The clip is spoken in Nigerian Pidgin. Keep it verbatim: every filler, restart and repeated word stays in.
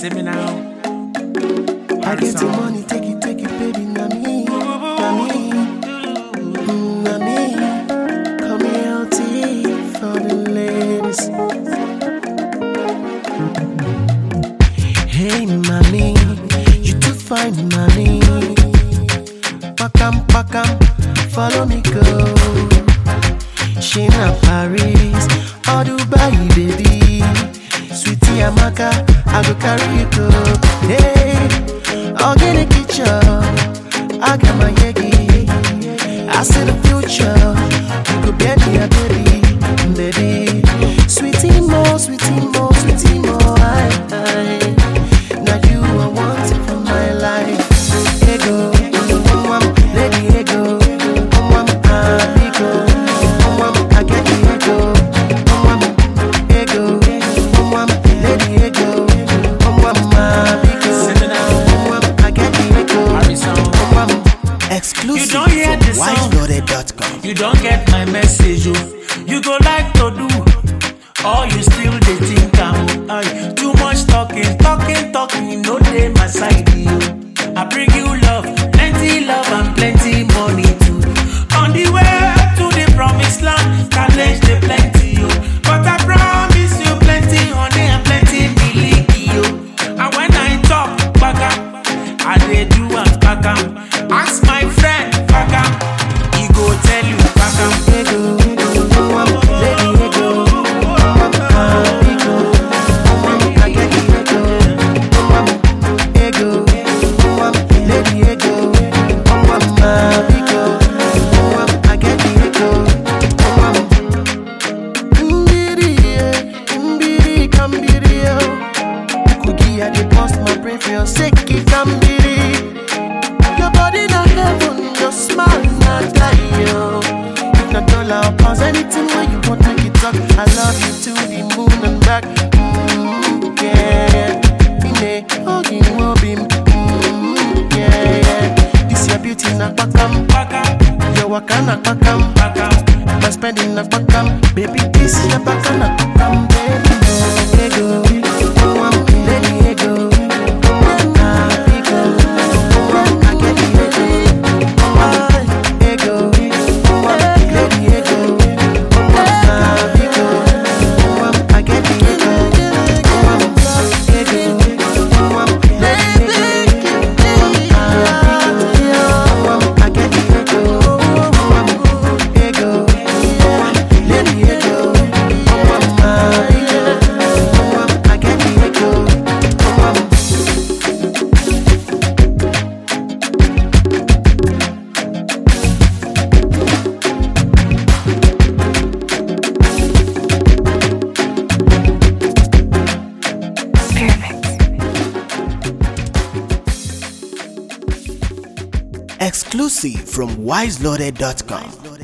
See me now. I get the money, take it, take it, baby, na me, na me, mm, na me. Come here, tea for the ladies. Hey, mommy, you too fine, mommy. Pakam, pakam, follow me go. She na Paris or Dubai, baby. Sweetie Amaka, I go carry you go. Hey, I'll get a kitchen. I got my yegi. I see the future. You could be a baby, baby. Sweetie more, sweetie more, sweetie more. I, I. Now you I want it for my life. Ego, lady ego, amigo. I get the ego, ego, lady ego, I get the ego. Exclusive You don't hear the from wise loaded dot com. You don't get my message, oh. You go like to do, or you still dey think am. Aye, too much talking, talking, talking, no dey my side, yo. I bring you love, plenty love and plenty money too. On the way to the promised land, challenge dey plenty, yo. But I promise you plenty honey and plenty milk, yo. And when I talk, baga, I dey do am baga. Ask my friend, baga, he go tell you baga. Ego, lady ego, amigo. I get the ego, ego, lady ego, amigo. I get the ego. Mbiri, mbiri, kambiri, yo. Cookie, I dey bust my brain for your sake, kambiri. Your body not heaven, your smile not die, yo. If not dollar or pounds, anything where you want, make it talk. I love you to the moon and back. Mm, yeah, Ine, hugging Wobim. Mm, yeah, yeah. This your beauty na pakam, your waka na pakam, my spending na pakam. Baby, this your baka na pakam, baby. Ego, lady ego, amigo. I get the ego, lady ego, amigo. I get the ego, ego, lady ego, amigo. I get the ego, ego, lady ego, amigo. I get the ego. Exclusive from wise loaded dot com.